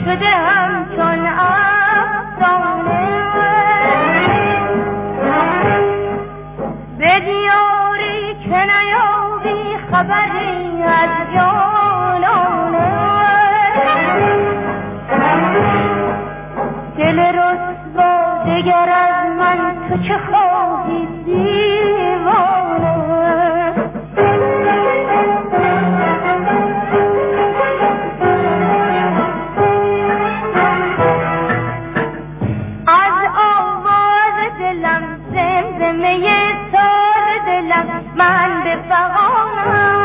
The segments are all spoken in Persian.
شده همچون افسانه به دیاری که نیابی خبری از جانانه دل رسوا دگر از من تو چه خواهی دیوانه از آواز دلم زمزمه ساز دلم من به فغانم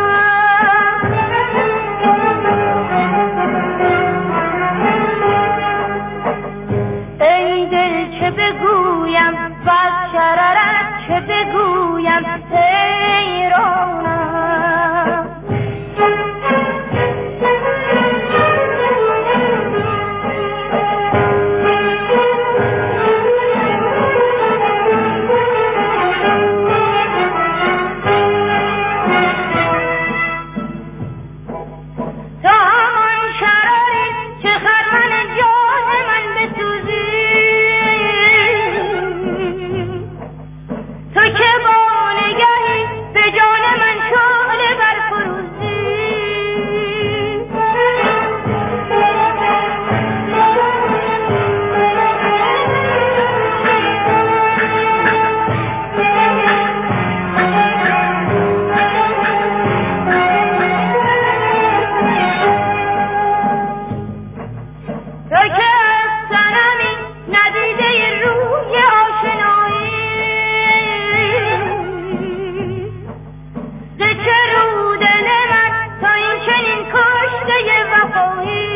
بگویم بس شرارت چه بگویم حیرانم تو همان شراری چه خرمن جان من بسوزی تو که با نگهی به جان من شعله برفروزی تو که از سنمی ندیده روی آشنایی ز چه رو دل من تا این چنین کشته وفایی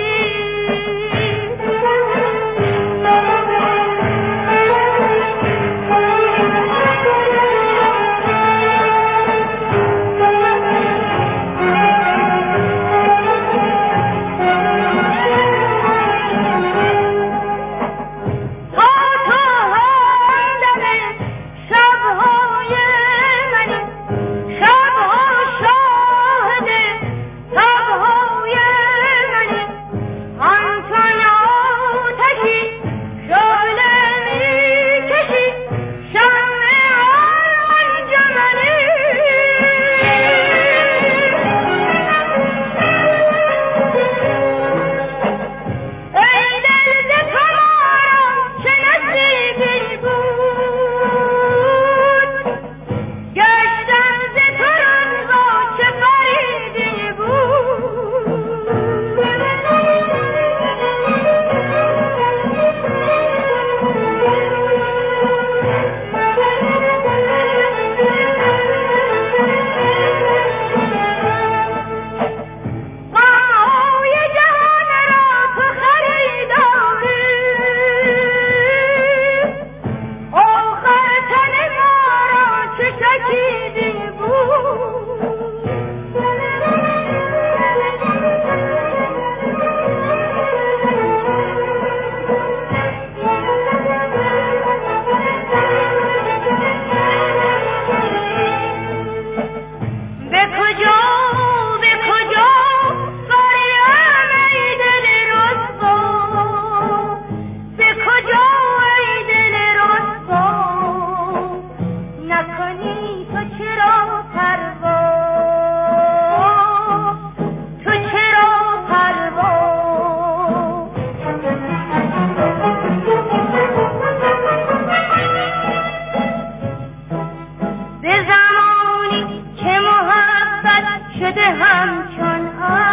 شده همچون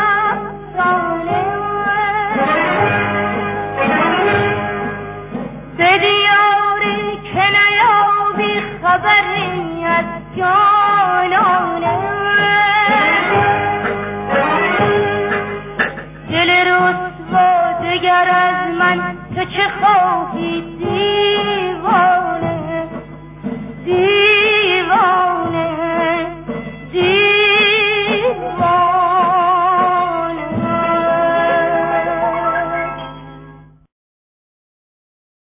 افسانه به دیاری که نیابی خبری از جانانه دل رسوا دگر از من تو چه خواهی